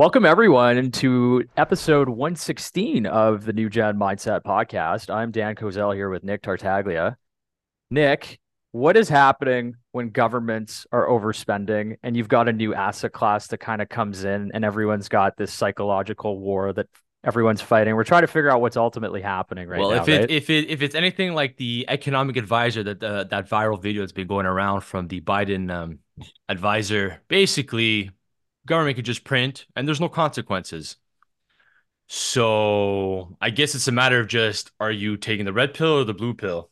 Welcome everyone to episode 116 of the New Gen Mindset podcast. I'm Dan Kozel here with Nick Tartaglia. Nick, what is happening when governments are overspending and you've got a new asset class that kind of comes in and everyone's got this psychological war that everyone's fighting? We're trying to figure out what's ultimately happening right Well, now, if it right? if it if it's anything like the economic advisor that viral video that's been going around from the Biden advisor, basically government could just print and there's no consequences. So I guess it's a matter of just are you taking the red pill or the blue pill?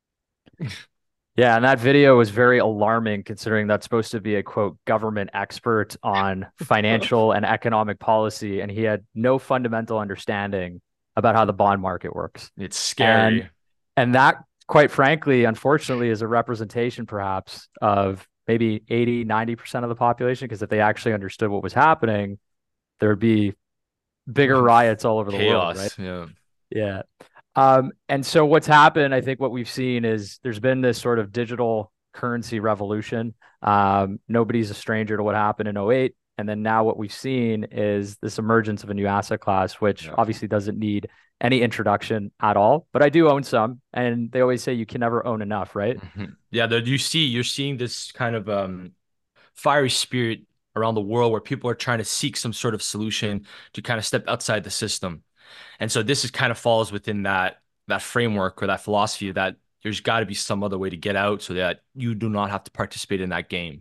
Yeah, and that video was very alarming considering that's supposed to be a quote government expert on financial and economic policy, and he had no fundamental understanding about how the bond market works. It's And scary. and that, quite frankly, unfortunately, is a representation perhaps of maybe 80, 90% of the population, because if they actually understood what was happening, there would be bigger riots all over the world, right? Chaos. Yeah. Yeah. And so what's happened, I think what we've seen is there's been this sort of digital currency revolution. Nobody's a stranger to what happened in '08. And then now what we've seen is this emergence of a new asset class, which Yeah. obviously doesn't need any introduction at all. But I do own some, and they always say you can never own enough, right? Yeah, you're seeing this kind of fiery spirit around the world where people are trying to seek some sort of solution to kind of step outside the system. And so this is kind of falls within that framework or that philosophy that there's got to be some other way to get out so that you do not have to participate in that game.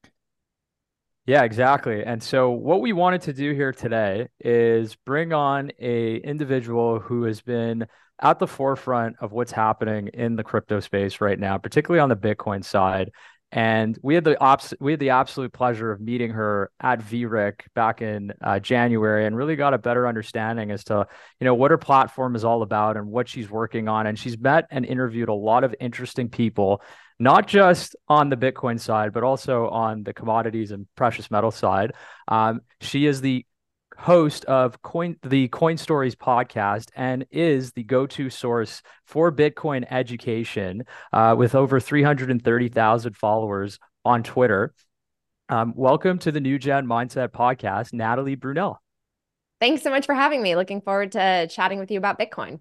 Yeah, exactly. And so what we wanted to do here today is bring on a individual who has been at the forefront of what's happening in the crypto space right now, particularly on the Bitcoin side. And we had the absolute pleasure of meeting her at VRIC back in January, and really got a better understanding as to what her platform is all about and what she's working on. And she's met and interviewed a lot of interesting people, not just on the Bitcoin side, but also on the commodities and precious metal side. She is the host of the Coin Stories podcast, and is the go-to source for Bitcoin education, with over 330,000 followers on Twitter. Welcome to the New Gen Mindset podcast, Natalie Brunel. Thanks so much for having me. Looking forward to chatting with you about Bitcoin.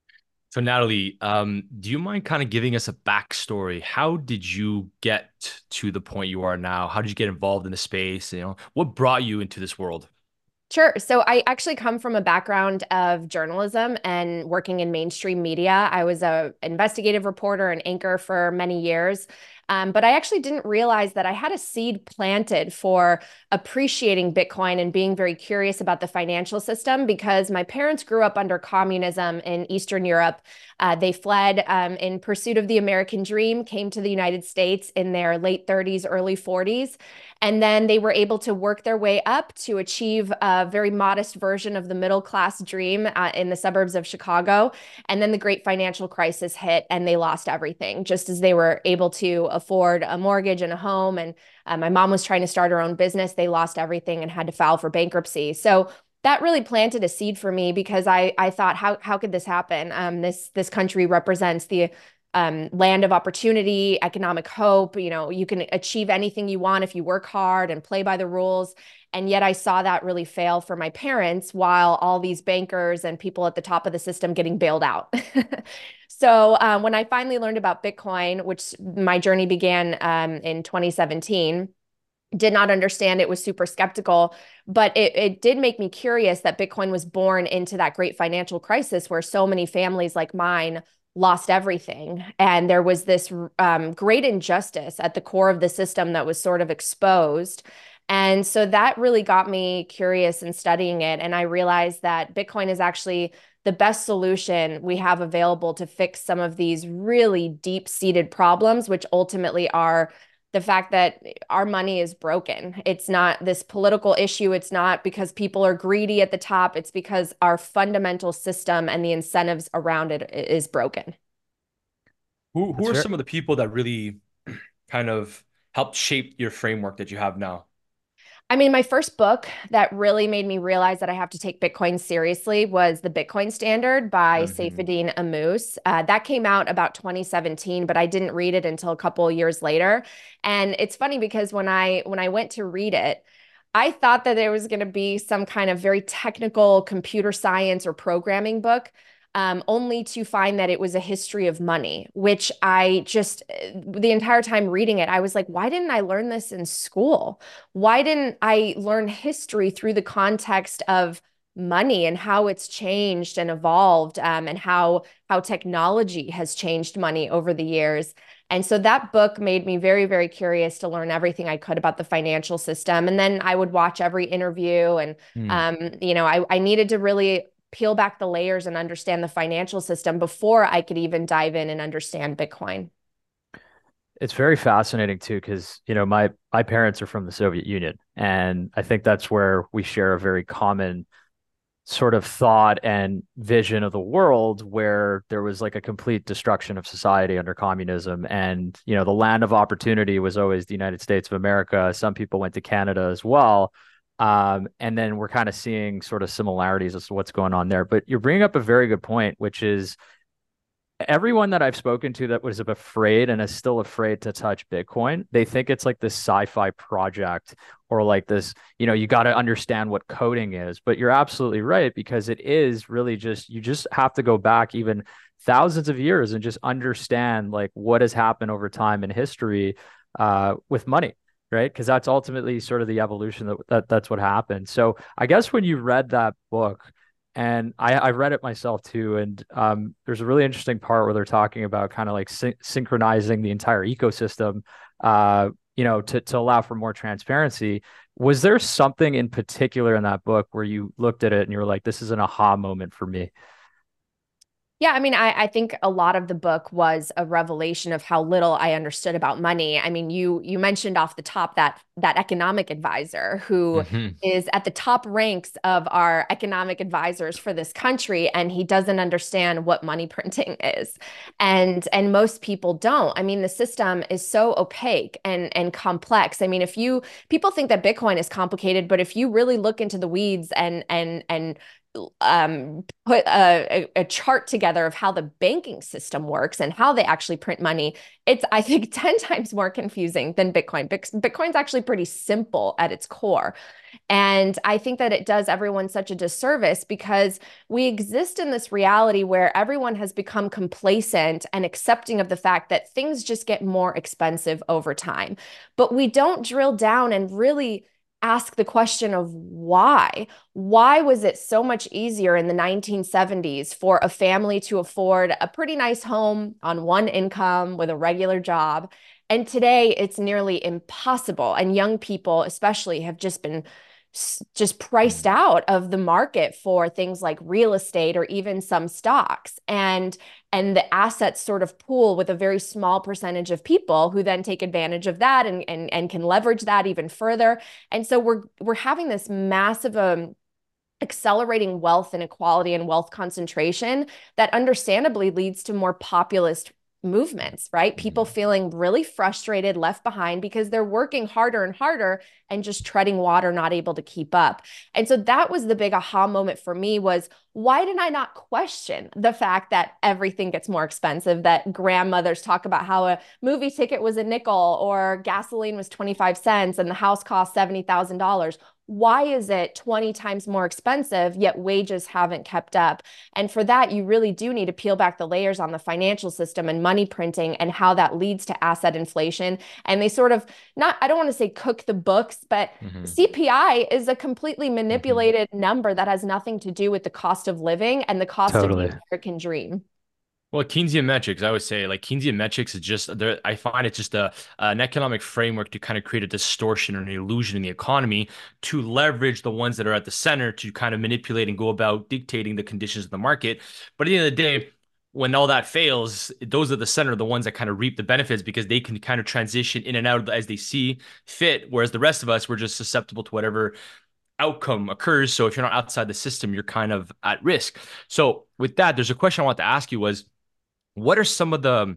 So Natalie, do you mind kind of giving us a backstory? How did you get to the point you are now? How did you get involved in the space? What brought you into this world? Sure. So I actually come from a background of journalism and working in mainstream media. I was a investigative reporter and anchor for many years. But I actually didn't realize that I had a seed planted for appreciating Bitcoin and being very curious about the financial system because my parents grew up under communism in Eastern Europe. They fled in pursuit of the American dream, came to the United States in their late 30s, early 40s. And then they were able to work their way up to achieve a very modest version of the middle class dream in the suburbs of Chicago. And then the great financial crisis hit and they lost everything, just as they were able to afford a mortgage and a home. And my mom was trying to start her own business. They lost everything and had to file for bankruptcy. So that really planted a seed for me because I thought, how could this happen? This country represents the land of opportunity, economic hope. You know, you can achieve anything you want if you work hard and play by the rules. And yet I saw that really fail for my parents while all these bankers and people at the top of the system getting bailed out. So when I finally learned about Bitcoin, which my journey began in 2017, did not understand it, was super skeptical, but it did make me curious that Bitcoin was born into that great financial crisis where so many families like mine lost everything. And there was this great injustice at the core of the system that was sort of exposed. And so that really got me curious in studying it. And I realized that Bitcoin is actually the best solution we have available to fix some of these really deep-seated problems, which ultimately are the fact that our money is broken. It's not this political issue. It's not because people are greedy at the top. It's because our fundamental system and the incentives around it is broken. Who That's are fair. some of the people that really kind of helped shape your framework that you have now? I mean, my first book that really made me realize that I have to take Bitcoin seriously was The Bitcoin Standard by Hmm. Saifedean Ammous. That came out about 2017, but I didn't read it until a couple of years later. And it's funny because when I went to read it, I thought that there was going to be some kind of very technical computer science or programming book, only to find that it was a history of money, which I just, the entire time reading it, I was like, why didn't I learn this in school? Why didn't I learn history through the context of money and how it's changed and evolved, and how technology has changed money over the years? And so that book made me very, very curious to learn everything I could about the financial system. And then I would watch every interview, and Hmm. I needed to really peel back the layers and understand the financial system before I could even dive in and understand Bitcoin. It's very fascinating too, because my parents are from the Soviet Union, and I think that's where we share a very common sort of thought and vision of the world, where there was like a complete destruction of society under communism, and the land of opportunity was always the United States of America. Some people went to Canada as well. And then we're kind of seeing sort of similarities as to what's going on there. But you're bringing up a very good point, which is everyone that I've spoken to that was afraid and is still afraid to touch Bitcoin, they think it's like this sci-fi project, or like this, you got to understand what coding is. But you're absolutely right, because it is really just, you just have to go back even thousands of years and just understand like what has happened over time in history, with money. Right. Because that's ultimately sort of the evolution that's what happened. So I guess when you read that book, and I read it myself too. And there's a really interesting part where they're talking about kind of like synchronizing the entire ecosystem, to allow for more transparency. Was there something in particular in that book where you looked at it and you were like, this is an aha moment for me? Yeah, I mean, I think a lot of the book was a revelation of how little I understood about money. I mean, you mentioned off the top that economic advisor who Hmm. is at the top ranks of our economic advisors for this country, and he doesn't understand what money printing is. And most people don't. I mean, the system is so opaque and complex. I mean, if you people think that Bitcoin is complicated, but if you really look into the weeds and put a chart together of how the banking system works and how they actually print money, it's, I think, 10 times more confusing than Bitcoin. Bitcoin's actually pretty simple at its core. And I think that it does everyone such a disservice, because we exist in this reality where everyone has become complacent and accepting of the fact that things just get more expensive over time. But we don't drill down and really ask the question of why. Why was it so much easier in the 1970s for a family to afford a pretty nice home on one income with a regular job? And today it's nearly impossible. And young people, especially, have just been just priced out of the market for things like real estate or even some stocks. And the assets sort of pool with a very small percentage of people who then take advantage of that and can leverage that even further. And so we're having this massive accelerating wealth inequality and wealth concentration that understandably leads to more populist movements, right? People Hmm. feeling really frustrated, left behind because they're working harder and harder and just treading water, not able to keep up. And so that was the big aha moment for me, was why did I not question the fact that everything gets more expensive, that grandmothers talk about how a movie ticket was a nickel or gasoline was 25 cents and the house cost $70,000. Why is it 20 times more expensive, yet wages haven't kept up? And for that, you really do need to peel back the layers on the financial system and money printing and how that leads to asset inflation. And they sort of, not, I don't want to say cook the books, but Hmm. CPI is a completely Hmm. manipulated number that has nothing to do with the cost of living and the cost of the Totally. American dream. Well, Keynesian metrics, I would say, like Keynesian metrics is just there. I find it just an economic framework to kind of create a distortion or an illusion in the economy to leverage the ones that are at the center to kind of manipulate and go about dictating the conditions of the market. But at the end of the day, when all that fails, those at the center are the ones that kind of reap the benefits because they can kind of transition in and out as they see fit. Whereas the rest of us, we're just susceptible to whatever outcome occurs. So if you're not outside the system, you're kind of at risk. So with that, there's a question I want to ask you was, what are some of the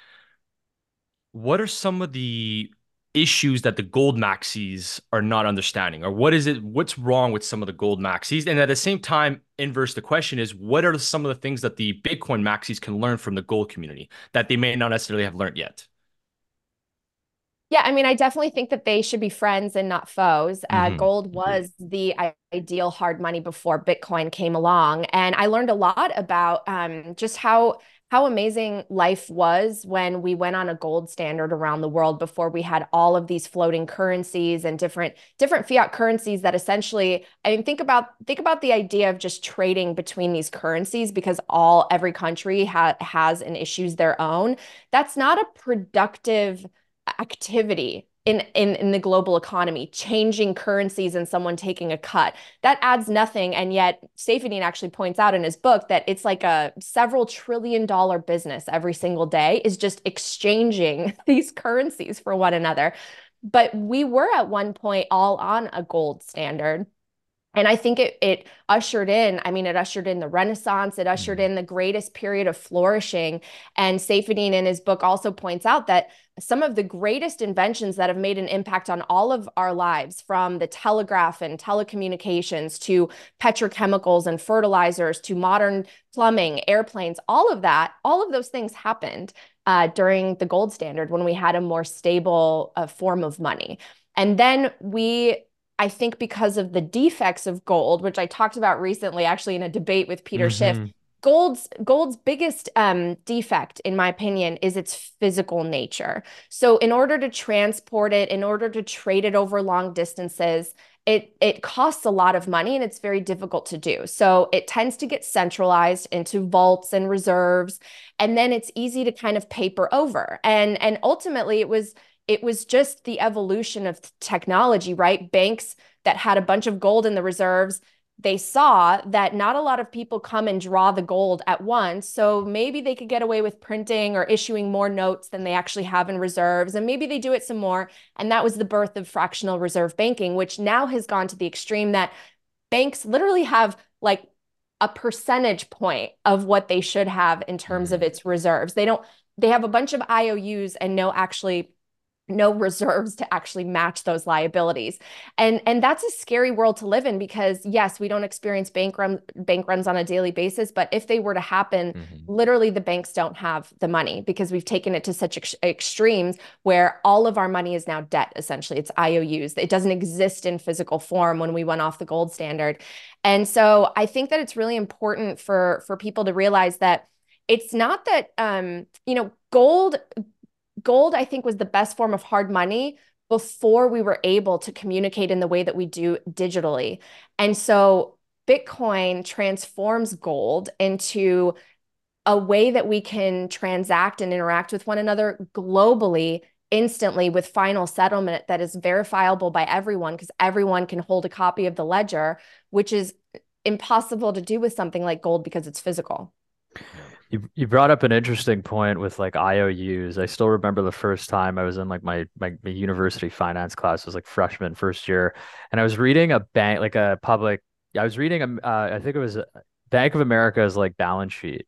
what are some of the issues that the gold maxis are not understanding? Or what's wrong with some of the gold maxis? And at the same time, inverse the question is, what are some of the things that the Bitcoin maxis can learn from the gold community that they may not necessarily have learned yet? Yeah, I mean, I definitely think that they should be friends and not foes. Gold Agreed. was the ideal hard money before Bitcoin came along, and I learned a lot about just how amazing life was when we went on a gold standard around the world before we had all of these floating currencies and different fiat currencies that essentially, I mean, think about the idea of just trading between these currencies because every country has and issues their own. That's not a productive activity in the global economy, changing currencies and someone taking a cut. That adds nothing. And yet, Saifedean actually points out in his book that it's like a several $1 trillion business every single day is just exchanging these currencies for one another. But we were at one point all on a gold standard. And I think it ushered in, I mean, it ushered in the Renaissance, it ushered Mhm. in the greatest period of flourishing. And Saifedean in his book also points out that some of the greatest inventions that have made an impact on all of our lives, from the telegraph and telecommunications to petrochemicals and fertilizers to modern plumbing, airplanes, all of that, all of those things happened during the gold standard when we had a more stable form of money. And then I think because of the defects of gold, which I talked about recently, actually in a debate with Peter Schiff, Mhm. gold's biggest defect, in my opinion, is its physical nature. So, in order to transport it, in order to trade it over long distances, it costs a lot of money and it's very difficult to do. So, it tends to get centralized into vaults and reserves, and then it's easy to kind of paper over. And ultimately, it was just the evolution of technology, right? Banks that had a bunch of gold in the reserves, they saw that not a lot of people come and draw the gold at once. So maybe they could get away with printing or issuing more notes than they actually have in reserves. And maybe they do it some more. And that was the birth of fractional reserve banking, which now has gone to the extreme that banks literally have like a percentage point of what they should have in terms of Mhm. its reserves. They have a bunch of IOUs and no reserves to actually match those liabilities. And that's a scary world to live in because yes, we don't experience bank runs on a daily basis, but if they were to happen, Mhm. literally the banks don't have the money because we've taken it to such extremes where all of our money is now debt. Essentially, it's IOUs. It doesn't exist in physical form when we went off the gold standard. And so I think that it's really important for people to realize that it's not that gold, I think, was the best form of hard money before we were able to communicate in the way that we do digitally. And so Bitcoin transforms gold into a way that we can transact and interact with one another globally instantly with final settlement that is verifiable by everyone because everyone can hold a copy of the ledger, which is impossible to do with something like gold because it's physical. Yeah. You brought up an interesting point with like IOUs. I still remember the first time I was in like my university finance class. It was like freshman first year, and I was reading a bank like a public. I was reading I think it was Bank of America's like balance sheet,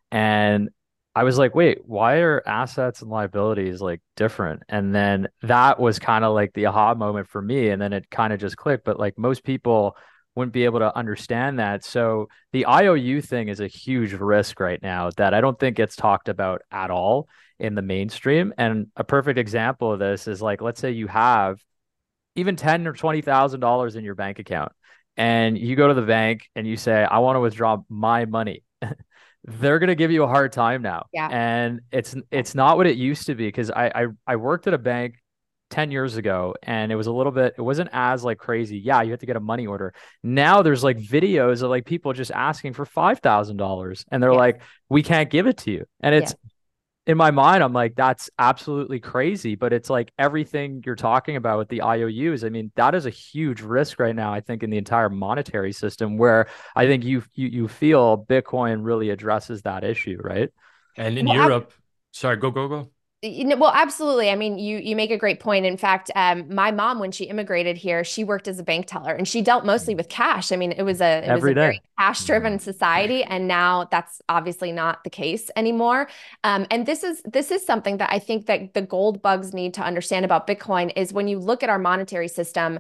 and I was like, wait, why are assets and liabilities like different? And then that was kind of like the aha moment for me. And then it kind of just clicked. But like most people wouldn't be able to understand that. So the IOU thing is a huge risk right now that I don't think gets talked about at all in the mainstream. And a perfect example of this is like, let's say you have even 10 or $20,000 in your bank account and you go to the bank and you say, I want to withdraw my money. They're gonna give you a hard time now. Yeah. And it's Yeah. it's not what it used to be because I worked at a bank 10 years ago and it was a little bit it wasn't as like crazy. Yeah, you have to get a money order. Now there's like videos of like people just asking for $5,000 and they're Yes. like, we can't give it to you. And it's Yes. in my mind, I'm like, that's absolutely crazy. But it's like everything you're talking about with the IOUs. I mean, that is a huge risk right now, I think, in the entire monetary system where I think you feel Bitcoin really addresses that issue, right? And in Well, Europe, sorry, go. well, absolutely. I mean, you make a great point. In fact, my mom, when she immigrated here, she worked as a bank teller, and she dealt mostly Mm. with cash. I mean, it was a Every very day. cash-driven Mhm. society, and now that's obviously not the case anymore. And this is something that I think that the gold bugs need to understand about Bitcoin is when you look at our monetary system,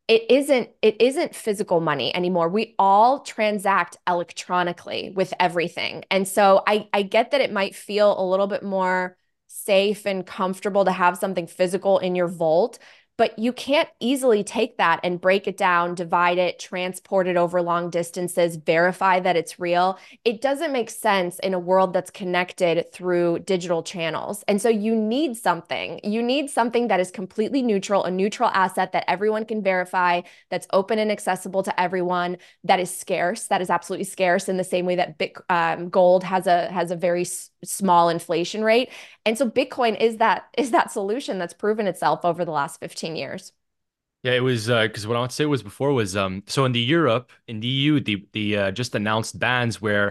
it isn't physical money anymore. We all transact electronically with everything, and so I get that it might feel a little bit more safe and comfortable to have something physical in your vault. But you can't easily take that and break it down, divide it, transport it over long distances, verify that it's real. It doesn't make sense in a world that's connected through digital channels. And so you need something. You need something that is completely neutral, a neutral asset that everyone can verify, that's open and accessible to everyone, that is scarce, that is absolutely scarce in the same way that gold has a very small inflation rate. And so Bitcoin is that solution that's proven itself over the last 15 years. Yeah, it was because what I want to say was before was so in the Europe in the EU the just announced bans where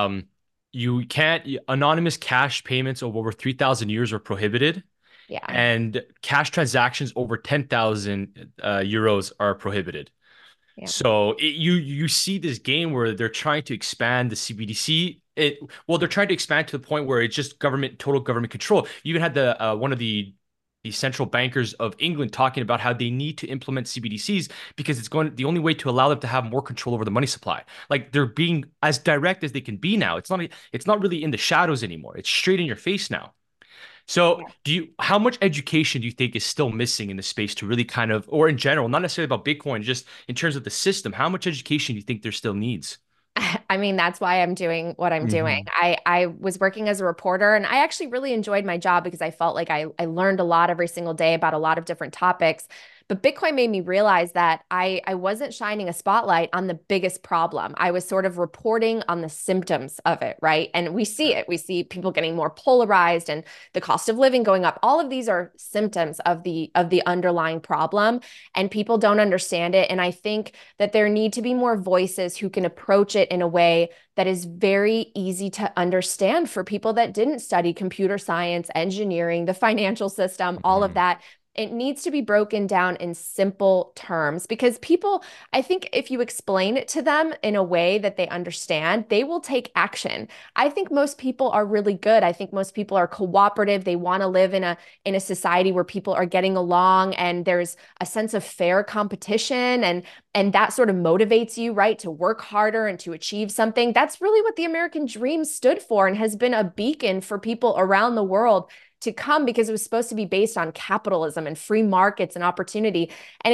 you can't anonymous cash payments of over 3,000 years are prohibited, Yeah. and cash transactions over 10,000 euros are prohibited. Yeah. So you see this game where they're trying to expand the CBDC. Well, they're trying to expand to the point where it's just total government control. You even had one of the central bankers of England talking about how they need to implement CBDCs because the only way to allow them to have more control over the money supply. Like they're being as direct as they can be now. It's not really in the shadows anymore. It's straight in your face now. So, how much education do you think is still missing in the space to really kind of, or in general, not necessarily about Bitcoin, just in terms of the system, how much education do you think there still needs? I mean, that's why I'm doing what I'm doing. Hmm. I was working as a reporter and I actually really enjoyed my job because I felt like I learned a lot every single day about a lot of different topics. But Bitcoin made me realize that I wasn't shining a spotlight on the biggest problem. I was sort of reporting on the symptoms of it, right? And we see it. We see people getting more polarized and the cost of living going up. All of these are symptoms of the underlying problem, and people don't understand it. And I think that there need to be more voices who can approach it in a way that is very easy to understand for people that didn't study computer science, engineering, the financial system, all of Mhm. that. It needs to be broken down in simple terms because people, I think if you explain it to them in a way that they understand, they will take action. I think most people are really good. I think most people are cooperative. They want to live in a society where people are getting along and there's a sense of fair competition, and that sort of motivates you, right, to work harder and to achieve something. That's really what the American dream stood for and has been a beacon for people around the world to come because it was supposed to be based on capitalism and free markets and opportunity. And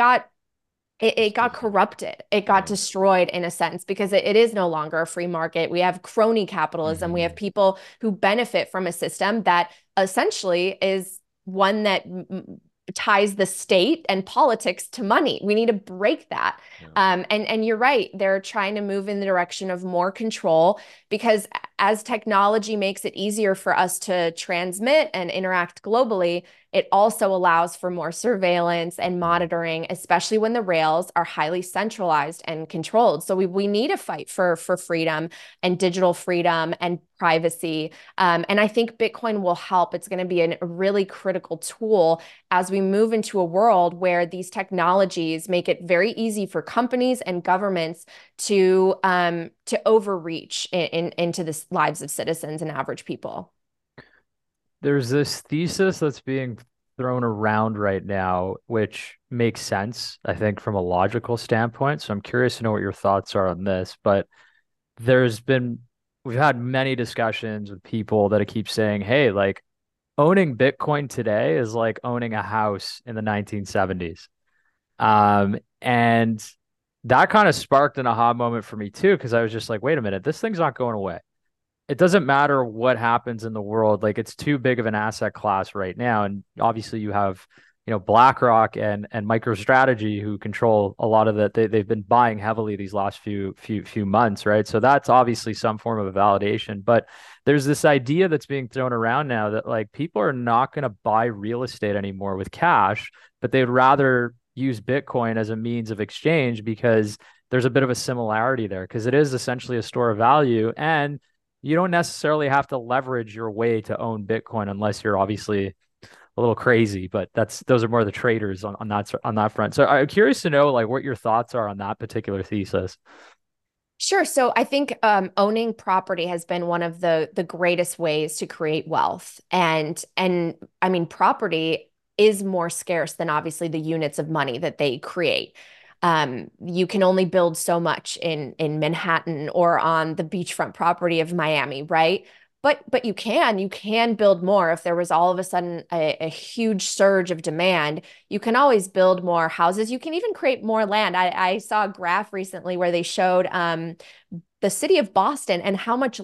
it got corrupted. It got Yeah. destroyed in a sense because it is no longer a free market. We have crony capitalism. We have Mhm. people who benefit from a system that essentially is one that ties the state and politics to money. We need to break that. Yeah. And you're right. They're trying to move in the direction of more control because as technology makes it easier for us to transmit and interact globally, it also allows for more surveillance and monitoring, especially when the rails are highly centralized and controlled. So we need a fight for freedom and digital freedom and privacy. And I think Bitcoin will help. It's going to be a really critical tool as we move into a world where these technologies make it very easy for companies and governments to overreach into the lives of citizens and average people. There's this thesis that's being thrown around right now, which makes sense, I think, from a logical standpoint. So I'm curious to know what your thoughts are on this. But there's been, we've had many discussions with people that keep saying, hey, like owning Bitcoin today is like owning a house in the 1970s. And that kind of sparked an aha moment for me too, because I was just like, wait a minute, this thing's not going away. It doesn't matter what happens in the world. Like it's too big of an asset class right now. And obviously you have, BlackRock and MicroStrategy who control a lot of that. They've been buying heavily these last few months, right? So that's obviously some form of a validation. But there's this idea that's being thrown around now that like people are not going to buy real estate anymore with cash, but they'd rather use Bitcoin as a means of exchange because there's a bit of a similarity there because it is essentially a store of value, and you don't necessarily have to leverage your way to own Bitcoin unless you're obviously a little crazy, but those are more the traders on that front. So I'm curious to know like what your thoughts are on that particular thesis. Sure. So I think owning property has been one of the greatest ways to create wealth, and I mean property is more scarce than obviously the units of money that they create. You can only build so much in Manhattan or on the beachfront property of Miami, right? But you can build more if there was all of a sudden a huge surge of demand. You can always build more houses. You can even create more land. I saw a graph recently where they showed the city of Boston and how much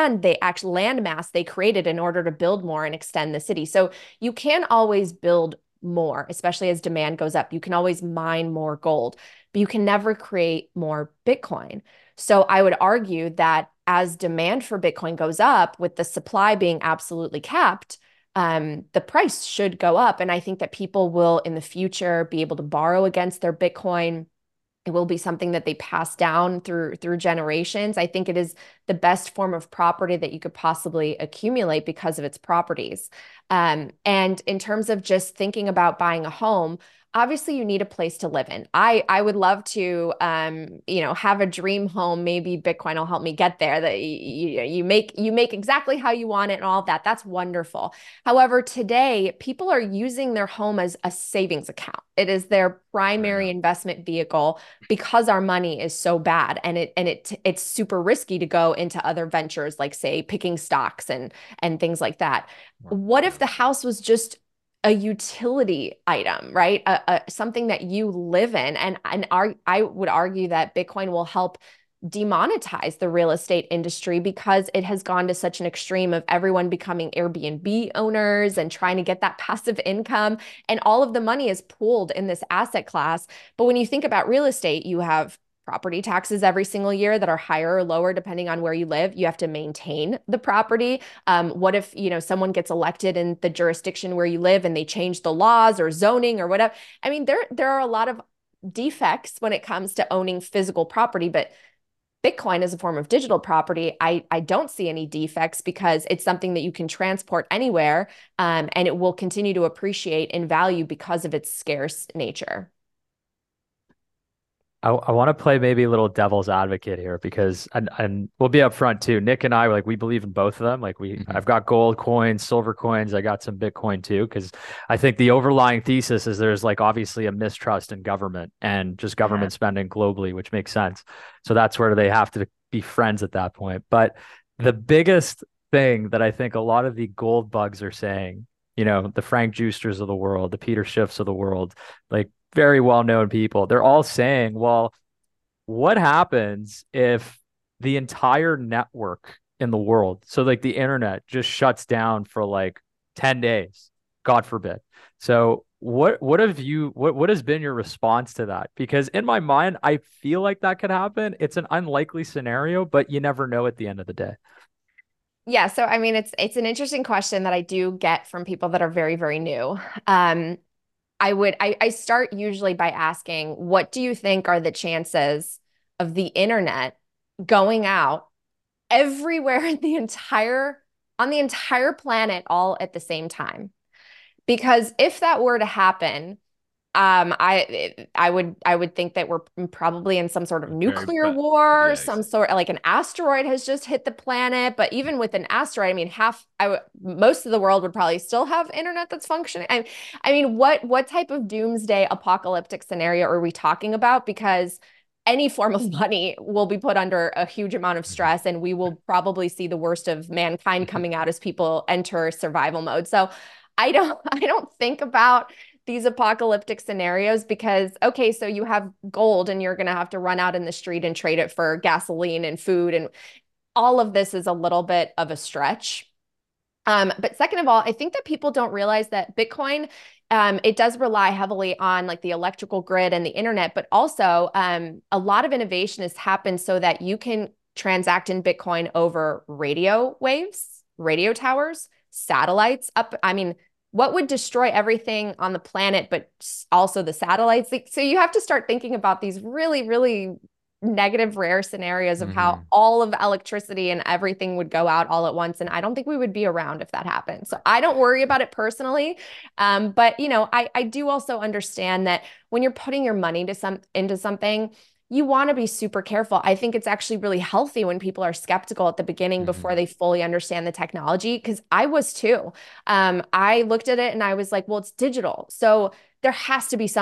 land mass they created in order to build more and extend the city. So you can always build more, especially as demand goes up. You can always mine more gold, but you can never create more Bitcoin. So I would argue that as demand for Bitcoin goes up, with the supply being absolutely capped, the price should go up. And I think that people will in the future be able to borrow against their Bitcoin. It will be something that they pass down through generations. I think it is the best form of property that you could possibly accumulate because of its properties. And in terms of just thinking about buying a home, obviously you need a place to live in. I would love to have a dream home. Maybe Bitcoin will help me get there. That you make exactly how you want it and all of that. That's wonderful. However, today people are using their home as a savings account. It is their primary investment vehicle because our money is so bad, and it's super risky to go into other ventures like, say, picking stocks and things like that. What if the house was just a utility item, right? Something that you live in. I would argue that Bitcoin will help demonetize the real estate industry because it has gone to such an extreme of everyone becoming Airbnb owners and trying to get that passive income. And all of the money is pooled in this asset class. But when you think about real estate, you have property taxes every single year that are higher or lower depending on where you live. You have to maintain the property. What if someone gets elected in the jurisdiction where you live and they change the laws or zoning or whatever? I mean, there are a lot of defects when it comes to owning physical property, but Bitcoin as a form of digital property, I don't see any defects because it's something that you can transport anywhere, and it will continue to appreciate in value because of its scarce nature. I want to play maybe a little devil's advocate here because and we'll be up front too. Nick and I like we believe in both of them. Like I've got gold coins, silver coins, I got some Bitcoin too, because I think the overlying thesis is there's like obviously a mistrust in government and just government spending globally, which makes sense. So that's where they have to be friends at that point. But the biggest thing that I think a lot of the gold bugs are saying, the Frank Justers of the world, the Peter Schiffs of the world, like very well-known people, they're all saying, well, what happens if the entire network in the world, so like the internet just shuts down for like 10 days, God forbid. So what have you what has been your response to that? Because in my mind, I feel like that could happen. It's an unlikely scenario, but you never know at the end of the day. Yeah, so I mean, it's an interesting question that I do get from people that are very, very new. Um, I start usually by asking, what do you think are the chances of the internet going out everywhere in on the entire planet all at the same time? Because if that were to happen, I would think that we're probably in some sort of nuclear war, Yeah, some sort like an asteroid has just hit the planet. But even with an asteroid, I mean, most of the world would probably still have internet that's functioning. I mean, what type of doomsday apocalyptic scenario are we talking about? Because any form of money will be put under a huge amount of stress, and we will probably see the worst of mankind coming out as people enter survival mode. So I don't think about these apocalyptic scenarios because, okay, so you have gold and you're going to have to run out in the street and trade it for gasoline and food. And all of this is a little bit of a stretch. But second of all, I think that people don't realize that Bitcoin, it does rely heavily on like the electrical grid and the internet, but also a lot of innovation has happened so that you can transact in Bitcoin over radio waves, radio towers, satellites up. I mean, what would destroy everything on the planet, but also the satellites? So you have to start thinking about these really, really negative, rare scenarios of how all of electricity and everything would go out all at once. And I don't think we would be around if that happened. So I don't worry about it personally. But I do also understand that when you're putting your money into something, you want to be super careful. I think it's actually really healthy when people are skeptical at the beginning before they fully understand the technology, because I was too. I looked at it and I was like, well, it's digital. So there has to be some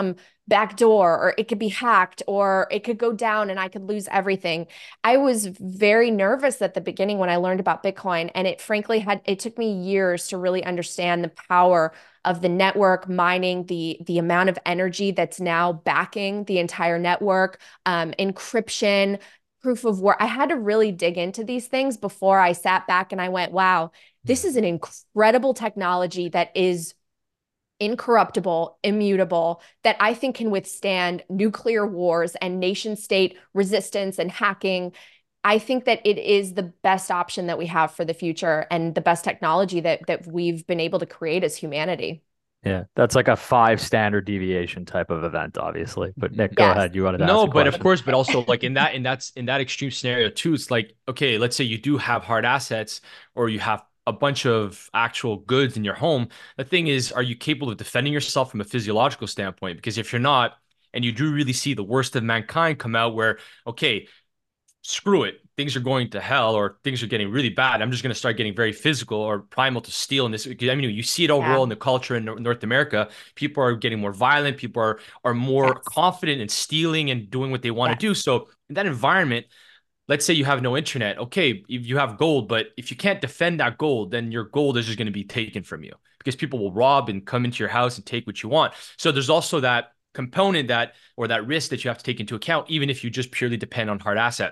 backdoor, or it could be hacked, or it could go down and I could lose everything. I was very nervous at the beginning when I learned about Bitcoin, and it took me years to really understand the power of the network mining, the amount of energy that's now backing the entire network, encryption, proof of work. I had to really dig into these things before I sat back and I went, wow, this is an incredible technology that is incorruptible, immutable, that I think can withstand nuclear wars and nation state resistance and hacking. I think that it is the best option that we have for the future and the best technology that we've been able to create as humanity. Yeah, that's like a 5 standard deviation type of event, obviously. But Nick, go Yes. ahead. You wanted to ask No, a but of question. course, but also like in that extreme scenario too, it's like, okay, let's say you do have hard assets or you have a bunch of actual goods in your home. The thing is, are you capable of defending yourself from a physiological standpoint? Because if you're not, and you do really see the worst of mankind come out where, okay, screw it, things are going to hell or things are getting really bad. I'm just going to start getting very physical or primal to steal in this. I mean, you see it overall Yeah. in the culture in North America. People are getting more violent. People are more Yes. confident in stealing and doing what they want to Yes. do. So in that environment, let's say you have no internet. Okay, if you have gold, but if you can't defend that gold, then your gold is just going to be taken from you because people will rob and come into your house and take what you want. So there's also that component that or that risk that you have to take into account, even if you just purely depend on hard asset.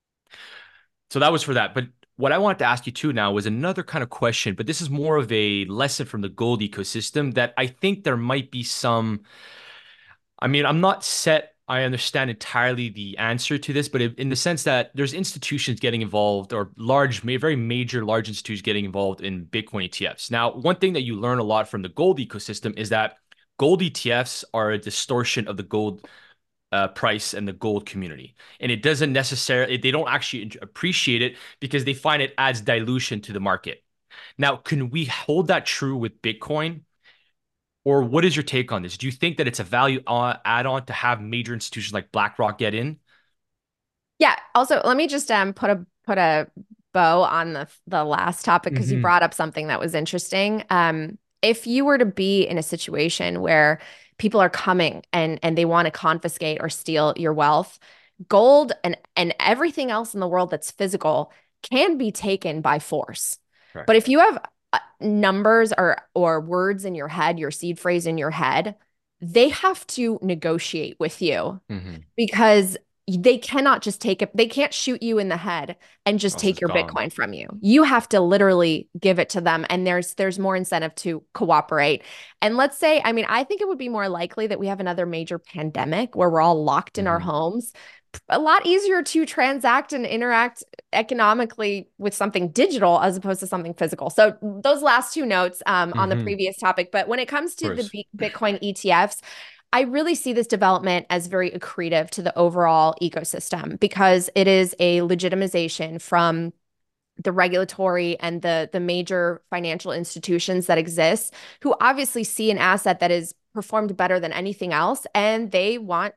So that was for that. But what I wanted to ask you too now was another kind of question, but this is more of a lesson from the gold ecosystem that I think there might be some. I mean, I'm not set. I understand entirely the answer to this, but in the sense that there's institutions getting involved or very major large institutions getting involved in Bitcoin ETFs. Now, one thing that you learn a lot from the gold ecosystem is that gold ETFs are a distortion of the gold price and the gold community. And it doesn't necessarily, they don't actually appreciate it because they find it adds dilution to the market. Now, can we hold that true with Bitcoin? Or what is your take on this? Do you think that it's a value add-on to have major institutions like BlackRock get in? Yeah. Also, let me just put a bow on the last topic because you Hmm. brought up something that was interesting. If you were to be in a situation where people are coming and they want to confiscate or steal your wealth, gold and everything else in the world that's physical can be taken by force. But Correct. if you have numbers or words in your head, your seed phrase in your head, they have to negotiate with you Hmm. because they cannot just take it. They can't shoot you in the head and just Also, take it's your gone. Bitcoin from you. You have to literally give it to them. And there's more incentive to cooperate. And let's say, I mean, I think it would be more likely that we have another major pandemic where we're all locked in our Hmm. homes. A lot easier to transact and interact economically with something digital as opposed to something physical. So those last two notes on the Hmm. Of previous topic. But when it comes to the course. Bitcoin ETFs, I really see this development as very accretive to the overall ecosystem because it is a legitimization from the regulatory and the major financial institutions that exist, who obviously see an asset that is performed better than anything else, and they want,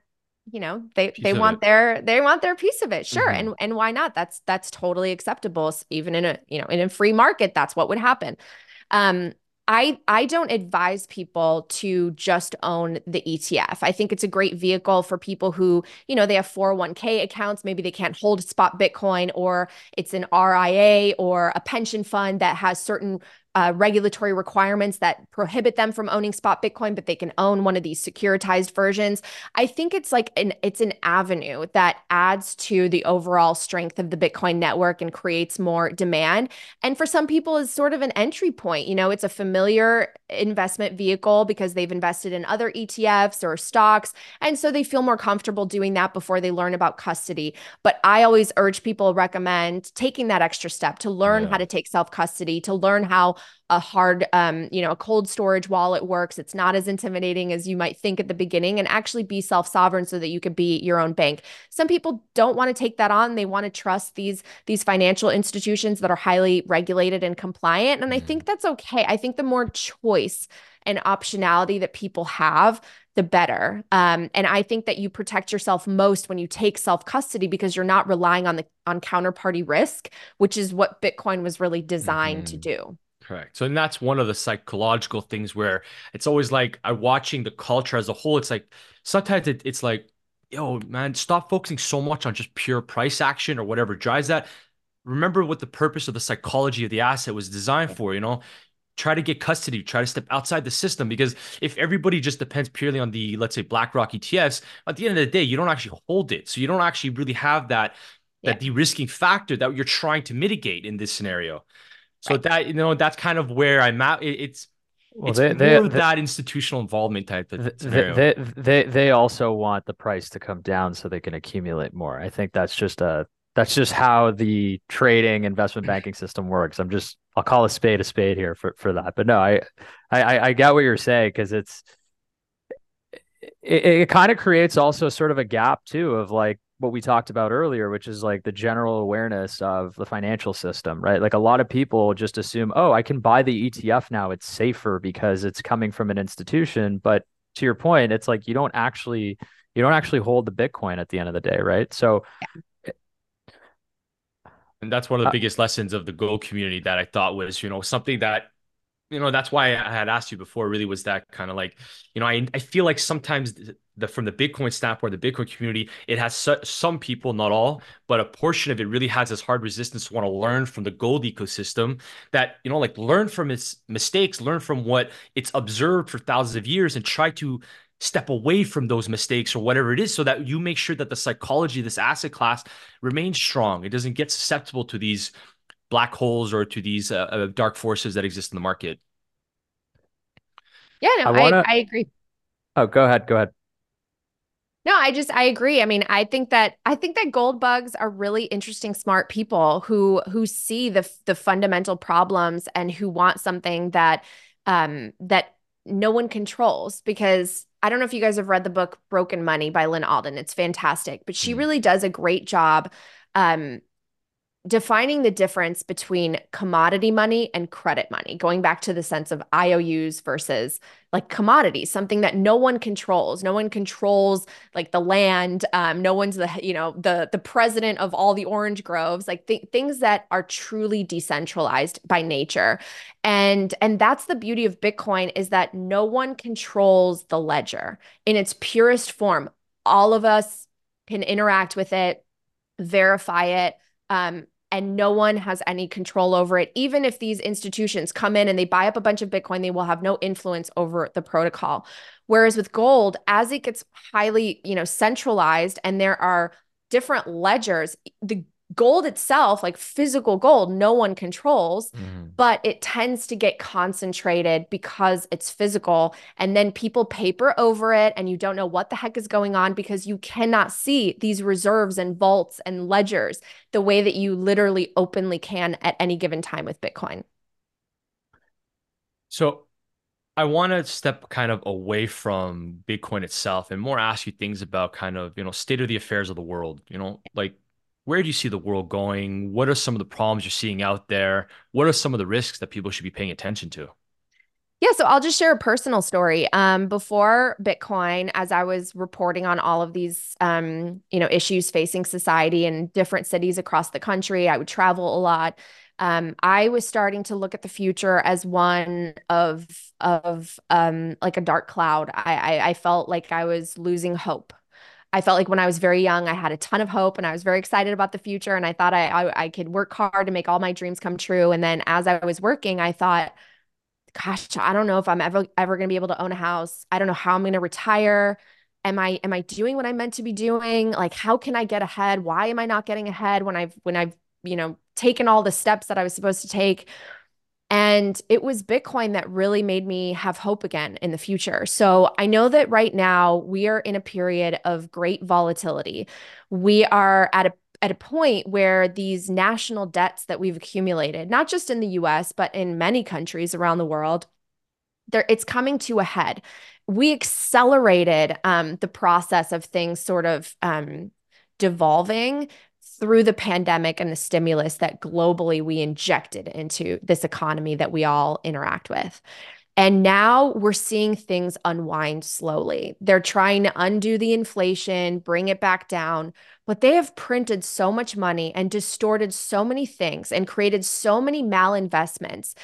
they Piece of it. they want their piece of it. Sure. Hmm. And why not? That's totally acceptable. Even in a free market, that's what would happen. Um, I don't advise people to just own the ETF. I think it's a great vehicle for people who, they have 401k accounts. Maybe they can't hold spot Bitcoin, or it's an RIA or a pension fund that has certain regulatory requirements that prohibit them from owning spot Bitcoin, but they can own one of these securitized versions. I think it's an avenue that adds to the overall strength of the Bitcoin network and creates more demand. And for some people is sort of an entry point. It's a familiar investment vehicle because they've invested in other ETFs or stocks. And so they feel more comfortable doing that before they learn about custody. But I always urge people, recommend taking that extra step to learn how Yeah. to take self custody, to learn how a cold storage wallet works. It's not as intimidating as you might think at the beginning, and actually be self-sovereign so that you could be your own bank. Some people don't want to take that on. They want to trust these financial institutions that are highly regulated and compliant. And I think Mhm. that's okay. I think the more choice and optionality that people have, the better. And I think that you protect yourself most when you take self custody because you're not relying on counterparty risk, which is what Bitcoin was really designed to Mhm. do. Correct. So, and that's one of the psychological things where it's always like I watching the culture as a whole. It's like sometimes it's like, yo, man, stop focusing so much on just pure price action or whatever drives that. Remember what the purpose of the psychology of the asset was designed for, Try to get custody, try to step outside the system because if everybody just depends purely on the, let's say, BlackRock ETFs, at the end of the day, you don't actually hold it. So you don't actually really have Yeah, that de-risking factor that you're trying to mitigate in this scenario. So right. that, that's kind of where I'm at. Well, It's more of that institutional involvement type of scenario. they also want the price to come down so they can accumulate more. I think that's just how the trading investment banking system works. I'll call a spade here for that. But no, I get what you're saying because it kind of creates also sort of a gap too of like what we talked about earlier, which is like the general awareness of the financial system, right? Like a lot of people just assume, oh, I can buy the ETF now, it's safer because it's coming from an institution. But to your point, it's like you don't actually hold the Bitcoin at the end of the day, right? So And that's one of the uh, biggest lessons of the Go community that I thought was, something that that's why I had asked you before really was that kind of like, I feel like sometimes from the Bitcoin standpoint, the Bitcoin community, it has some people, not all, but a portion of it really has this hard resistance to want to learn from the gold ecosystem that, like learn from its mistakes, learn from what it's observed for thousands of years and try to step away from those mistakes or whatever it is so that you make sure that the psychology of this asset class remains strong. It doesn't get susceptible to these black holes or to these dark forces that exist in the market. Yeah, no, I I want to, I agree. oh, go ahead. No, I agree. I mean, I think that gold bugs are really interesting, smart people who see the fundamental problems and who want something that no one controls. Because I don't know if you guys have read the book Broken Money by Lynn Alden. It's fantastic, but she Mm. really does a great job um defining the difference between commodity money and credit money, going back to the sense of IOUs versus like commodities, something that no one controls. No one controls like the land. No one's the president of all the orange groves, like things that are truly decentralized by nature. And that's the beauty of Bitcoin is that no one controls the ledger in its purest form. All of us can interact with it, verify it, and no one has any control over it. Even if these institutions come in and they buy up a bunch of Bitcoin, they will have no influence over the protocol. Whereas with gold, as it gets highly, centralized and there are different ledgers, the gold itself, like physical gold, no one controls, Mhm. but it tends to get concentrated because it's physical. And then people paper over it, and you don't know what the heck is going on because you cannot see these reserves and vaults and ledgers the way that you literally openly can at any given time with Bitcoin. So I want to step kind of away from Bitcoin itself and more ask you things about kind of, state of the affairs of the world, like where do you see the world going? What are some of the problems you're seeing out there? What are some of the risks that people should be paying attention to? Yeah, so I'll just share a personal story. Before Bitcoin, as I was reporting on all of these, issues facing society in different cities across the country, I would travel a lot. I was starting to look at the future as one of like a dark cloud. I felt like I was losing hope. I felt like when I was very young, I had a ton of hope and I was very excited about the future. And I thought I could work hard to make all my dreams come true. And then as I was working, I thought, gosh, I don't know if I'm ever going to be able to own a house. I don't know how I'm going to retire. Am I doing what I'm meant to be doing? Like, how can I get ahead? Why am I not getting ahead when I've taken all the steps that I was supposed to take? And it was Bitcoin that really made me have hope again in the future. So I know that right now we are in a period of great volatility. We are at a point where these national debts that we've accumulated, not just in the US, but in many countries around the world, it's coming to a head. We accelerated the process of things sort of devolving through the pandemic and the stimulus that globally we injected into this economy that we all interact with. And now we're seeing things unwind slowly. They're trying to undo the inflation, bring it back down, but they have printed so much money and distorted so many things and created so many malinvestments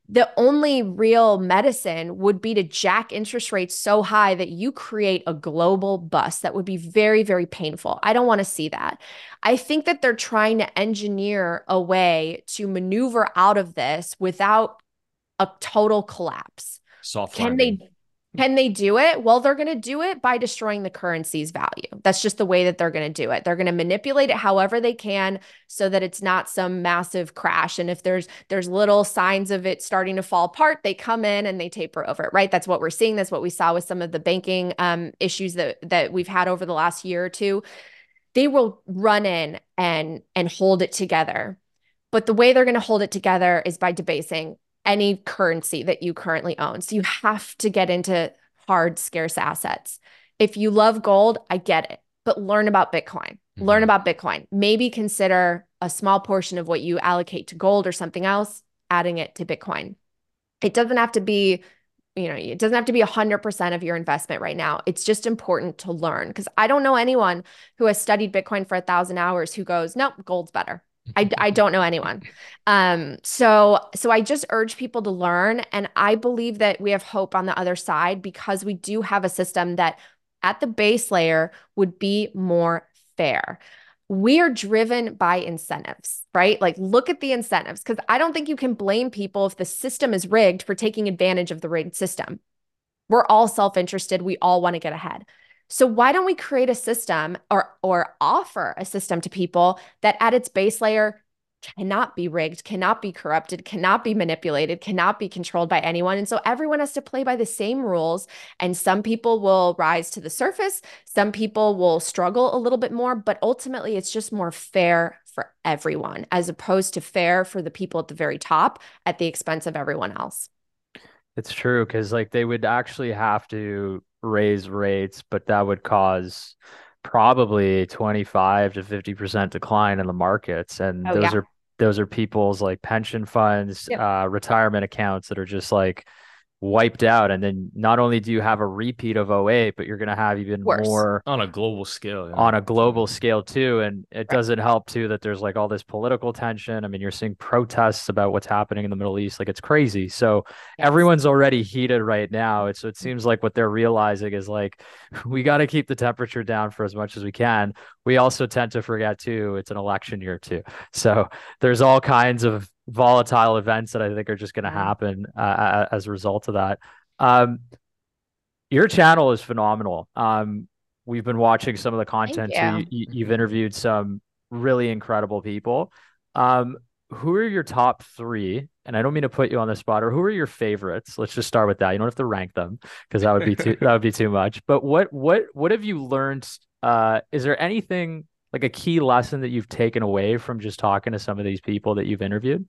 the only real medicine would be to jack interest rates so high that you create a global bust that would be very, very painful. I don't want to see that. I think that they're trying to engineer a way to maneuver out of this without a total collapse. Soft Can landing. they can they do it? Well, they're going to do it by destroying the currency's value. That's just the way that they're going to do it. They're going to manipulate it however they can so that it's not some massive crash. And if there's little signs of it starting to fall apart, they come in and they taper over it, right? That's what we're seeing. That's what we saw with some of the banking issues that we've had over the last year or two. They will run in and hold it together. But the way they're going to hold it together is by debasing any currency that you currently own. So you have to get into hard, scarce assets. If you love gold, I get it, but learn about Bitcoin. Learn about Bitcoin. Maybe consider a small portion of what you allocate to gold or something else, adding it to Bitcoin. It doesn't have to be, it doesn't have to be 100% of your investment right now. It's just important to learn because I don't know anyone who has studied Bitcoin for 1,000 hours who goes, nope, gold's better. I don't know anyone. So I just urge people to learn. And I believe that we have hope on the other side because we do have a system that at the base layer would be more fair. We are driven by incentives, right? Like look at the incentives because I don't think you can blame people if the system is rigged for taking advantage of the rigged system. We're all self-interested. We all want to get ahead. So why don't we create a system or offer a system to people that at its base layer cannot be rigged, cannot be corrupted, cannot be manipulated, cannot be controlled by anyone. And so everyone has to play by the same rules. And some people will rise to the surface. Some people will struggle a little bit more, but ultimately it's just more fair for everyone as opposed to fair for the people at the very top at the expense of everyone else. It's true because like they would actually have to raise rates, but that would cause probably 25 to 50% decline in the markets. And Oh yeah. those are people's like pension funds, Yep. retirement accounts that are just like wiped out. And then not only do you have a repeat of '08, but you're going to have even Worse. more On a global scale, yeah. on a global scale too. And it Right. doesn't help too that there's like all this political tension. I mean, you're seeing protests about what's happening in the Middle East. Like it's crazy. So Yes. everyone's already heated right now. So it seems like what they're realizing is like we got to keep the temperature down for as much as we can. We also tend to forget too, it's an election year too. So there's all kinds of volatile events that I think are just going to Mhm. happen as a result of that. Um, your channel is phenomenal. We've been watching some of the Thank content too. you. You've interviewed some really incredible people. Um, who are your top three? And I don't mean to put you on the spot, or who are your favorites? Let's just start with that. You don't have to rank them because that would be too much. But what have you learned? Is there anything like a key lesson that you've taken away from just talking to some of these people that you've interviewed?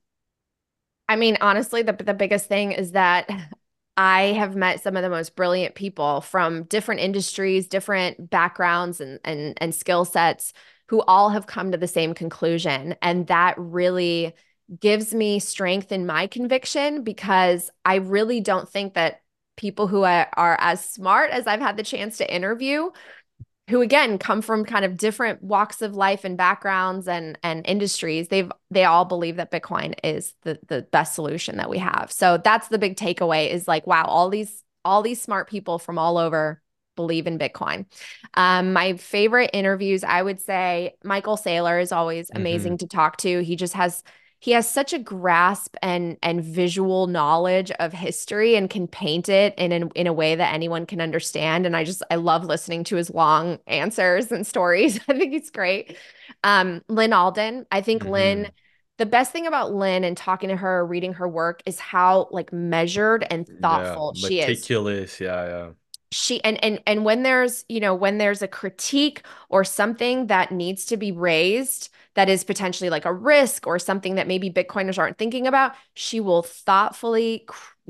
I mean, honestly, the biggest thing is that I have met some of the most brilliant people from different industries, different backgrounds and skill sets who all have come to the same conclusion. And that really gives me strength in my conviction because I really don't think that people who are as smart as I've had the chance to interview who again come from kind of different walks of life and backgrounds and industries, they all believe that Bitcoin is the best solution that we have. So that's the big takeaway is like, wow, all these smart people from all over believe in Bitcoin. My favorite interviews, I would say Michael Saylor is always Hmm. amazing to talk to. He has such a grasp and visual knowledge of history and can paint it in a way that anyone can understand. And I love listening to his long answers and stories. I think it's great. Lynn Alden. I think Lynn, Hmm. the best thing about Lynn and talking to her, reading her work is how like measured and Yeah, thoughtful she is. meticulous. Yeah, yeah. And when there's a critique or something that needs to be raised that is potentially like a risk or something that maybe Bitcoiners aren't thinking about, she will thoughtfully,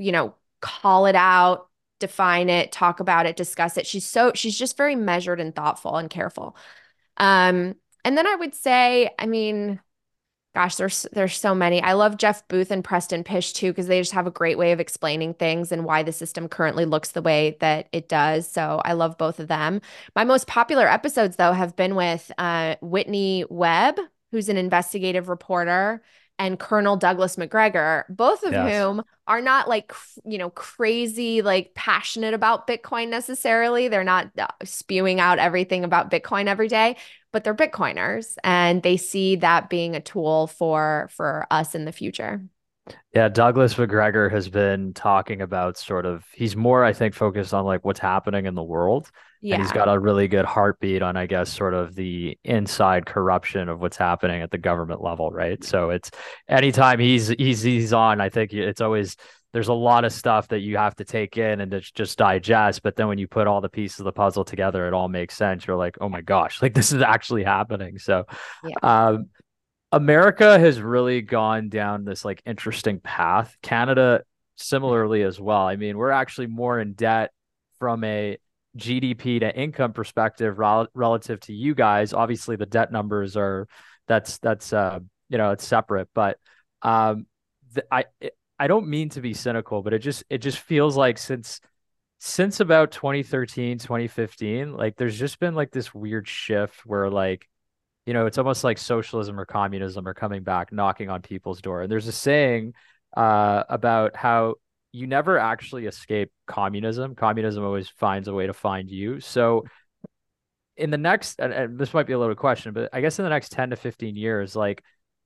call it out, define it, talk about it, discuss it. She's just very measured and thoughtful and careful. Um, and then I would say, I mean, gosh, there's so many. I love Jeff Booth and Preston Pish too, because they just have a great way of explaining things and why the system currently looks the way that it does. So I love both of them. My most popular episodes, though, have been with Whitney Webb, who's an investigative reporter, and Colonel Douglas Macgregor, both of Yes. whom are not like, crazy, like passionate about Bitcoin necessarily. They're not spewing out everything about Bitcoin every day, but they're Bitcoiners and they see that being a tool for us in the future. Yeah, Douglas McGregor has been talking about sort of, he's more, I think, focused on like what's happening in the world. And he's Yeah. got a really good heartbeat on, I guess, sort of the inside corruption of what's happening at the government level, right? So it's anytime he's on, I think it's always there's a lot of stuff that you have to take in and to just digest. But then when you put all the pieces of the puzzle together, it all makes sense. You're like, oh my gosh, like this is actually happening. So Yeah. um America has really gone down this like interesting path. Canada similarly as well. I mean, we're actually more in debt from a GDP to income perspective relative to you guys. Obviously, the debt numbers are that's it's separate, but um th I don't mean to be cynical, but it just feels like since about 2013, 2015, like there's just been like this weird shift where like it's almost like socialism or communism are coming back, knocking on people's door. And there's a saying about how you never actually escape communism. Communism always finds a way to find you. So in the next, and this might be a little question, but I guess in the next 10 to 15 years, like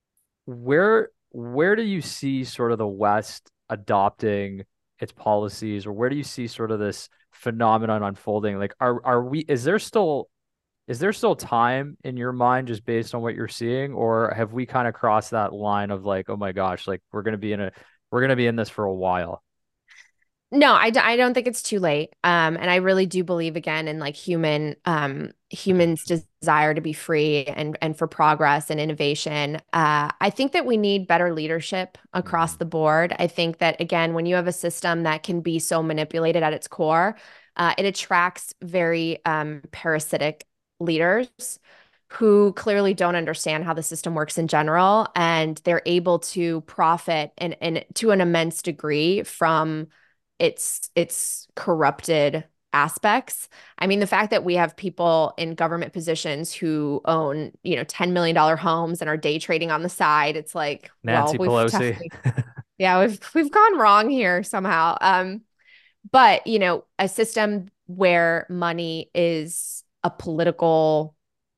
where do you see sort of the West adopting its policies, or where do you see sort of this phenomenon unfolding? Like, are we? Is there still time in your mind just based on what you're seeing, or have we kind of crossed that line of like, oh my gosh, like we're gonna be in this for a while? No, I don't think it's too late. And I really do believe again in like humans' desire to be free and for progress and innovation. I think that we need better leadership across Mhm. the board. I think that again, when you have a system that can be so manipulated at its core, it attracts very parasitic leaders who clearly don't understand how the system works in general, and they're able to profit and to an immense degree from its corrupted aspects. I mean, the fact that we have people in government positions who own, $10 million homes and are day trading on the side, it's like, well, Nancy we've Pelosi. definitely, yeah, we've gone wrong here somehow. But a system where money is a political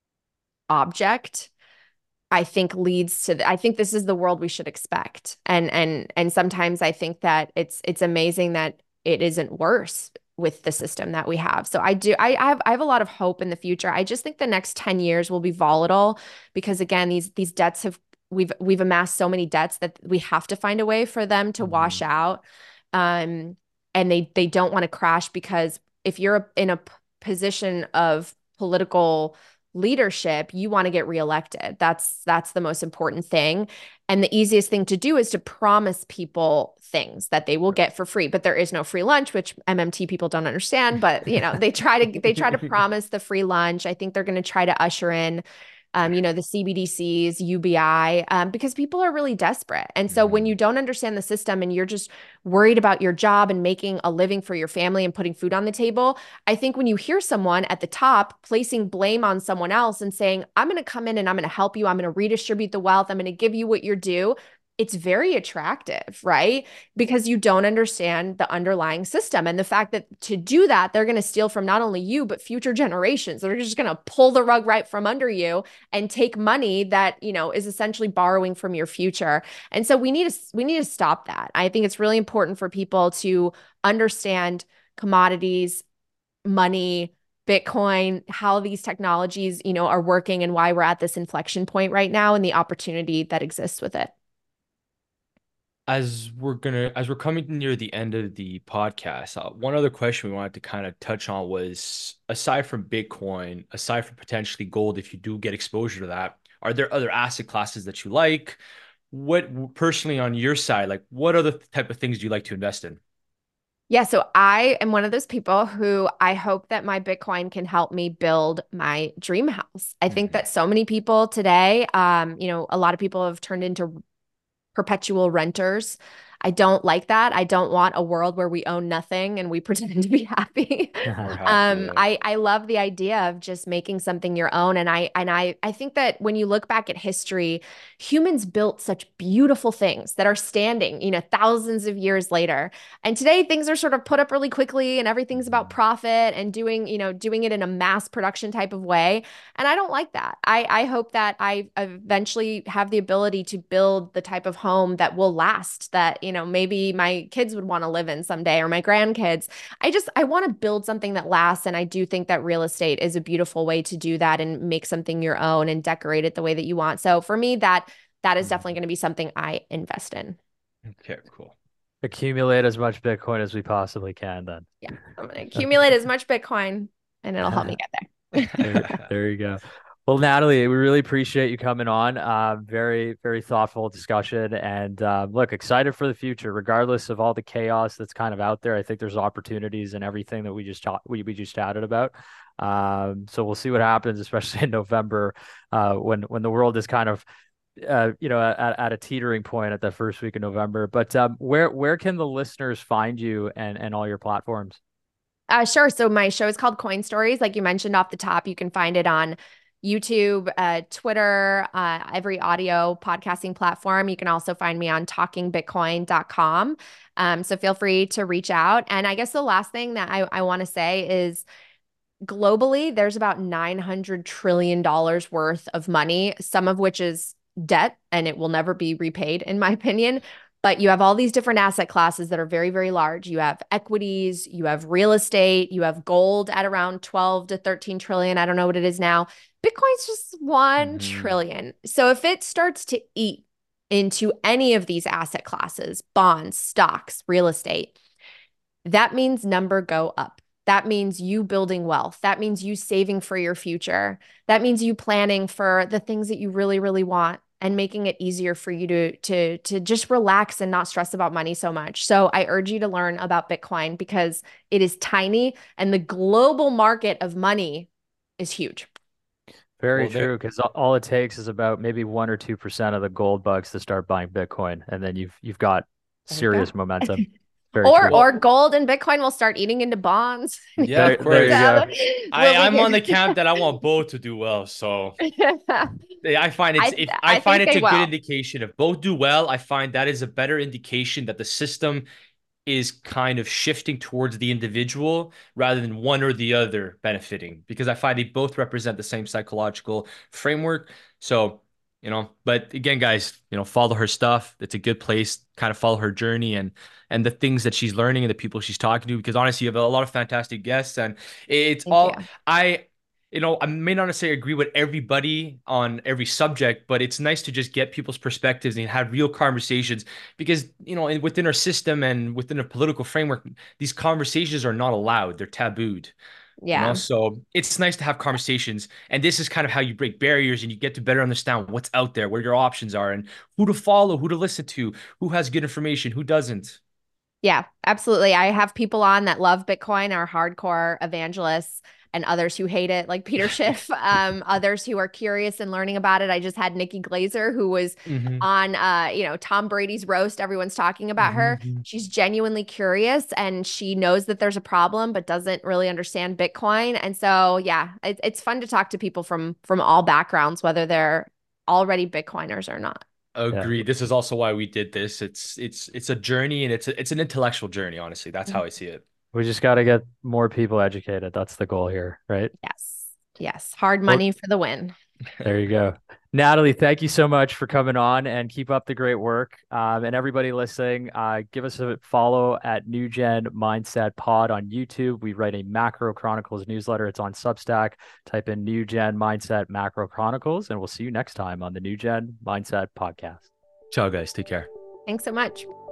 object, I think leads to I think this is the world we should expect. And sometimes I think that it's amazing that it isn't worse with the system that we have. So I have a lot of hope in the future. I just think the next 10 years will be volatile because again, these debts have we've amassed so many debts that we have to find a way for them to wash Mhm. out. Um and they don't want to crash because if you're in a position of political leadership, you want to get reelected. That's the most important thing. And the easiest thing to do is to promise people things that they will get for free. But there is no free lunch, which MMT people don't understand. But they try to promise the free lunch. I think they're going to try to usher in the CBDCs, UBI, because people are really desperate. And so when you Mhm. don't understand the system and you're just worried about your job and making a living for your family and putting food on the table, I think when you hear someone at the top placing blame on someone else and saying, I'm going to come in and I'm going to help you, I'm going to redistribute the wealth, I'm going to give you what you're due, it's very attractive, right? Because you don't understand the underlying system. And the fact that to do that, they're going to steal from not only you, but future generations. They're just going to pull the rug right from under you and take money that, is essentially borrowing from your future. And so we need to stop that. I think it's really important for people to understand commodities, money, Bitcoin, how these technologies, are working and why we're at this inflection point right now and the opportunity that exists with it. As we're coming near the end of the podcast, one other question we wanted to kind of touch on was, aside from Bitcoin, aside from potentially gold, if you do get exposure to that, are there other asset classes that you like? What personally on your side, like what other type of things do you like to invest in? Yeah, so I am one of those people who I hope that my Bitcoin can help me build my dream house. I think Mhm. that so many people today, a lot of people have turned into perpetual renters. I don't like that. I don't want a world where we own nothing and we pretend to be happy. We're happy. Yeah. I love the idea of just making something your own. And I think that when you look back at history, humans built such beautiful things that are standing, thousands of years later. And today things are sort of put up really quickly and everything's about profit and doing it in a mass production type of way. And I don't like that. I hope that I eventually have the ability to build the type of home that will last, that, maybe my kids would want to live in someday, or my grandkids. I want to build something that lasts. And I do think that real estate is a beautiful way to do that and make something your own and decorate it the way that you want. So for me, that is definitely going to be something I invest in. Okay, cool. Accumulate as much Bitcoin as we possibly can then. Yeah, I'm going to accumulate as much Bitcoin and it'll help me get there. There you go. Well, Natalie, we really appreciate you coming on. Very, very thoughtful discussion, and look, excited for the future. Regardless of all the chaos that's kind of out there, I think there's opportunities in everything that we just chatted about. So we'll see what happens, especially in November, when the world is kind of at a teetering point at the first week of November. But where can the listeners find you and all your platforms? Sure. So my show is called Coin Stories. Like you mentioned off the top, you can find it on YouTube, Twitter, every audio podcasting platform. You can also find me on talkingbitcoin.com. So feel free to reach out. And I guess the last thing that I want to say is globally, there's about $900 trillion worth of money, some of which is debt and it will never be repaid, in my opinion. But you have all these different asset classes that are very, very large. You have equities, you have real estate, you have gold at around 12 to 13 trillion. I don't know what it is now. Bitcoin's just 1 trillion. So if it starts to eat into any of these asset classes, bonds, stocks, real estate, that means number go up. That means you building wealth. That means you saving for your future. That means you planning for the things that you really, really want and making it easier for you to just relax and not stress about money so much. So I urge you to learn about Bitcoin because it is tiny and the global market of money is huge. Very true, because all it takes is about maybe 1 or 2% of the gold bugs to start buying Bitcoin, and then you've got serious momentum. Or gold and Bitcoin will start eating into bonds. Yeah, of course. I'm on the camp that I want both to do well. So I find it's a good indication. If both do well, I find that is a better indication that the system is kind of shifting towards the individual rather than one or the other benefiting, because I find they both represent the same psychological framework. So, but again, guys, follow her stuff. It's a good place, kind of follow her journey and the things that she's learning and the people she's talking to, because honestly, you have a lot of fantastic guests, and I may not necessarily agree with everybody on every subject, but it's nice to just get people's perspectives and have real conversations, because, within our system and within a political framework, these conversations are not allowed. They're tabooed. Yeah. So it's nice to have conversations. And this is kind of how you break barriers and you get to better understand what's out there, where your options are, and who to follow, who to listen to, who has good information, who doesn't. Yeah, absolutely. I have people on that love Bitcoin, are hardcore evangelists, and others who hate it, like Peter Schiff, others who are curious and learning about it. I just had Nikki Glazer, who was on, Tom Brady's roast. Everyone's talking about her. She's genuinely curious and she knows that there's a problem, but doesn't really understand Bitcoin. And so, yeah, it's fun to talk to people from all backgrounds, whether they're already Bitcoiners or not. Agree. Yeah. This is also why we did this. It's a journey, and it's an intellectual journey. Honestly, that's how I see it. We just got to get more people educated. That's the goal here, right? Yes. Hard money for the win. There you go. Natalie, thank you so much for coming on, and keep up the great work. And everybody listening, give us a follow at New Gen Mindset Pod on YouTube. We write a Macro Chronicles newsletter. It's on Substack. Type in New Gen Mindset Macro Chronicles, and we'll see you next time on the New Gen Mindset Podcast. Ciao, guys. Take care. Thanks so much.